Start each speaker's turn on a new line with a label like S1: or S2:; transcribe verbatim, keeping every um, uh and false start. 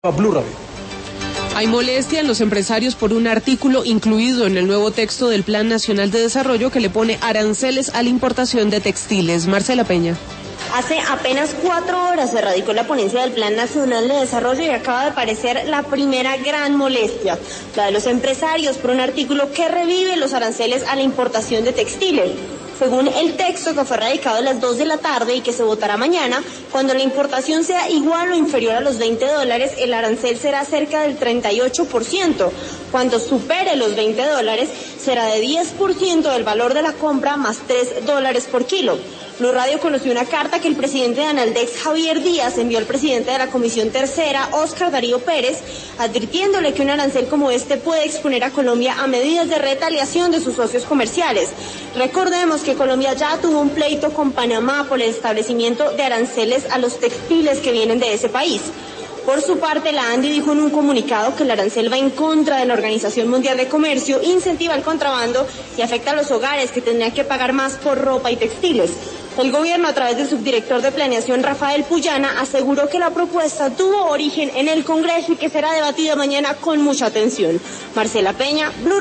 S1: Blue Radio.
S2: Hay molestia en los empresarios por un artículo incluido en el nuevo texto del Plan Nacional de Desarrollo que le pone aranceles a la importación de textiles. Marcela Peña.
S3: Hace apenas cuatro horas se radicó la ponencia del Plan Nacional de Desarrollo y acaba de aparecer la primera gran molestia, la de los empresarios por un artículo que revive los aranceles a la importación de textiles. Según el texto que fue radicado a las dos de la tarde y que se votará mañana, cuando la importación sea igual o inferior a los veinte dólares, el arancel será cerca del treinta y ocho por ciento. Cuando supere los veinte dólares, será de diez por ciento del valor de la compra más tres dólares por kilo. Blue Radio conoció una carta que el presidente de Analdex, Javier Díaz, envió al presidente de la Comisión Tercera, Óscar Darío Pérez, advirtiéndole que un arancel como este puede exponer a Colombia a medidas de retaliación de sus socios comerciales. Recordemos que Colombia ya tuvo un pleito con Panamá por el establecimiento de aranceles a los textiles que vienen de ese país. Por su parte, la ANDI dijo en un comunicado que el arancel va en contra de la Organización Mundial de Comercio, incentiva el contrabando y afecta a los hogares que tendrían que pagar más por ropa y textiles. El gobierno, a través del subdirector de Planeación, Rafael Puyana, aseguró que la propuesta tuvo origen en el Congreso y que será debatida mañana con mucha atención. Marcela Peña, Blue